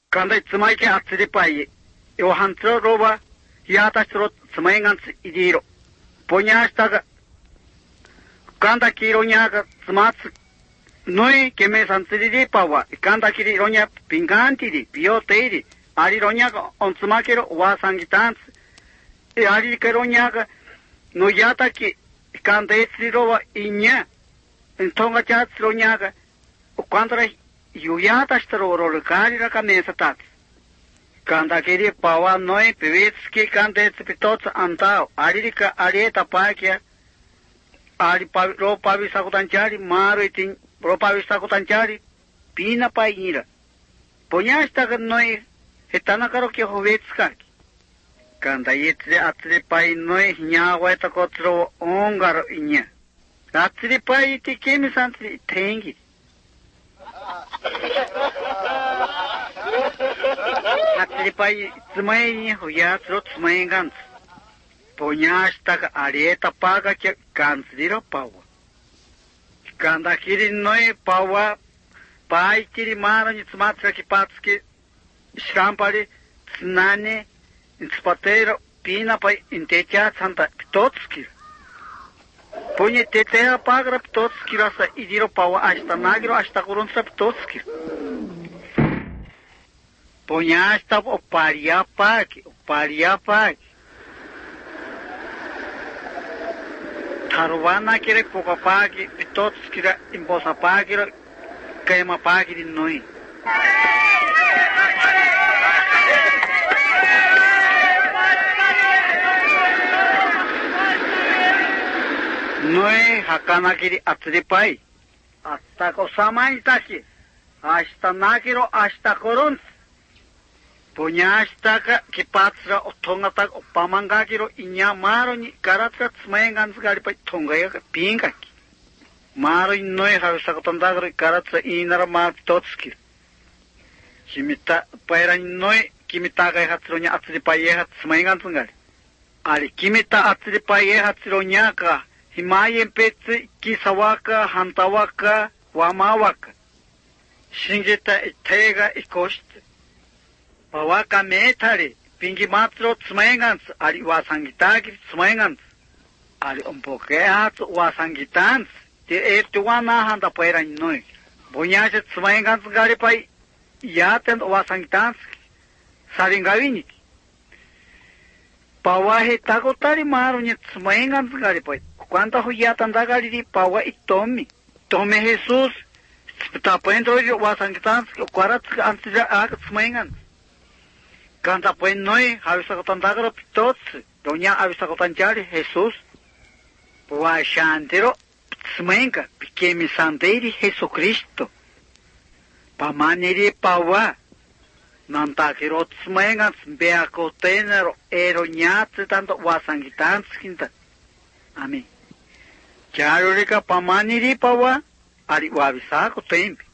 Kanda tsmaike atsiri pai. Yo hantro roba. Yata stro tsmaingans idiro. Ponyashtaga. Kanda kironyaga tsmats. Noi keme santsiri pawa. Kanda kironya pingantiri. Pioteri. Ari ronyaga on tsmakero wasangitans. Ari keronyaga. No yata ki. Kanda etsirowa inya. Entonga chats ronyaga. Quando yuyata stroro cari la camesa tat. Kanda kiri pawa noi pevitski kanda pitot antao. Arika arieta pakia. Ari ro pavisa kutanchari maro itin ro pavisa kutanchari pina painira. Ponyasta noi etana karo ke hovetska. Kanda yetre atre pai noi nyawa eta kotro ongaro inya. Atre pai ti kemi santri tengi. Atri pai tsmai huya trot tsmai gans. Ponyasta areta paga ke gansiro pawa. Kanda kiri noi pawa pai kiri maro ni tsmatra ki patski shrampari tsnane inspatero pina pai intecha santa pitotski. Ponye tetea pagra pitotski rasa idiro pawa asta nagiro asta kurunsa pitotski. Ponya asta oparia paki. Tarwana kire poka paki pitotski ra imposa paki ra kaima paki di noi. Noi hakana kiri atsri pai. Asta ko samai taki. Asta nakiro asta korun. Ponya asta ka kipatra otonga tak opamanga kiro inya maro ni karatra tsmaengan sgari pai tonga ya pinga. Maro noi hausa ko tandagro karatra inara ma totski. Kimita paira noi kimita ga hatsronya atsri pai ya tsmaengan sgari. Ali kimita atsri pai ya hatsronya ka Himayen petsi kisawaka, hantawaka, wamawaka. Shingita itega ikost. Pawaka metari, pingi matro tsmaengans, ari wasangitagi tsmaengans. Ari umpokeats wasangitans, te ertuwana handa paira noi. Bunyase tsmaengans garipai, yaten wasangitans, saringavinik. Pawahe takotari maro ni tsmaengans garipai. Quando huya tandagari di pawa itomi. Tome Jesus. Tapuentro yo wasangitans kwarat antira ak tsmaengan. Kanta puen noi havisa tandagaro pitots. Donya havisa tanjari Jesus. Wa shantero tsmaenga pikemi santeri Jesucristo. Pamaniri pawa. Nantakiro tsmaengan bea kotenero eronyat tanto wasangitans kinta. Amém. Charurika pamaniri pawa ari wabisa ko tempi.